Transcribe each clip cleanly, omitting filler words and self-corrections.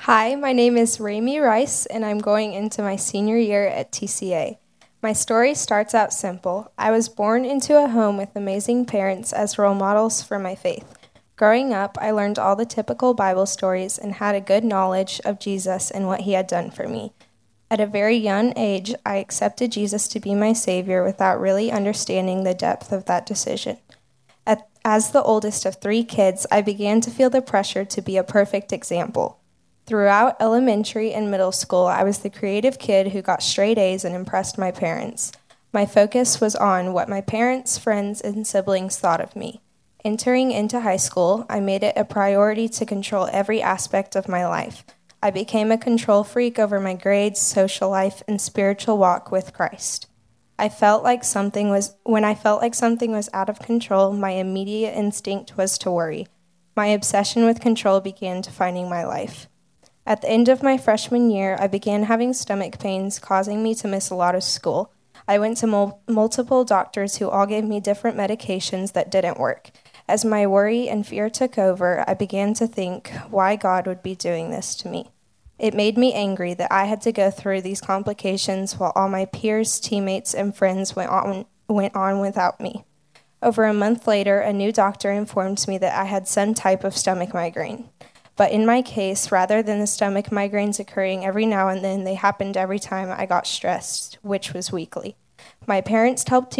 Hi, my name is Raimi Rice, and I'm going into my senior year at TCA. My story starts out simple. I was born into a home with amazing parents as role models for my faith. Growing up, I learned all the typical Bible stories and had a good knowledge of Jesus and what he had done for me. At a very young age, I accepted Jesus to be my Savior without really understanding the depth of that decision. As the oldest of 3 kids, I began to feel the pressure to be a perfect example. Throughout elementary and middle school, I was the creative kid who got straight A's and impressed my parents. My focus was on what my parents, friends, and siblings thought of me. Entering into high school, I made it a priority to control every aspect of my life. I became a control freak over my grades, social life, and spiritual walk with Christ. When I felt like something was out of control, my immediate instinct was to worry. My obsession with control began defining my life. At the end of my freshman year, I began having stomach pains, causing me to miss a lot of school. I went to multiple doctors who all gave me different medications that didn't work. As my worry and fear took over, I began to think why God would be doing this to me. It made me angry that I had to go through these complications while all my peers, teammates, and friends went on without me. Over a month later, a new doctor informed me that I had some type of stomach migraine. But in my case, rather than the stomach migraines occurring every now and then, they happened every time I got stressed, which was weekly. My parents helped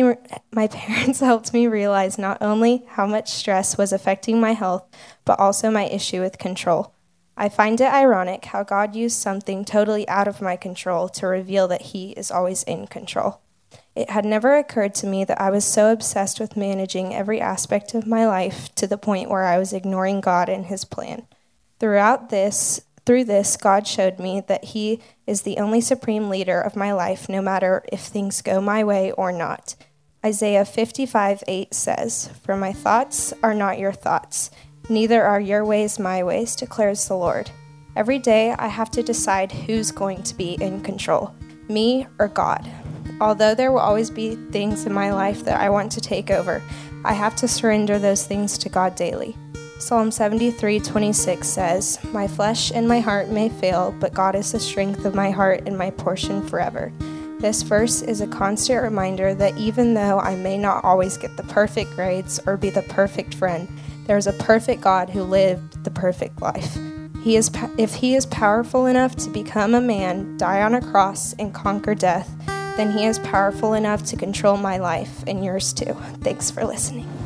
me realize not only how much stress was affecting my health, but also my issue with control. I find it ironic how God used something totally out of my control to reveal that he is always in control. It had never occurred to me that I was so obsessed with managing every aspect of my life to the point where I was ignoring God and his plan. Through this, God showed me that he is the only supreme leader of my life, no matter if things go my way or not. Isaiah 55:8 says, "For my thoughts are not your thoughts, neither are your ways my ways, declares the Lord." Every day, I have to decide who's going to be in control, me or God. Although there will always be things in my life that I want to take over, I have to surrender those things to God daily. Psalm 73:26 says, "My flesh and my heart may fail, but God is the strength of my heart and my portion forever." This verse is a constant reminder that even though I may not always get the perfect grades or be the perfect friend, there is a perfect God who lived the perfect life. If he is powerful enough to become a man, die on a cross, and conquer death, then he is powerful enough to control my life and yours too. Thanks for listening.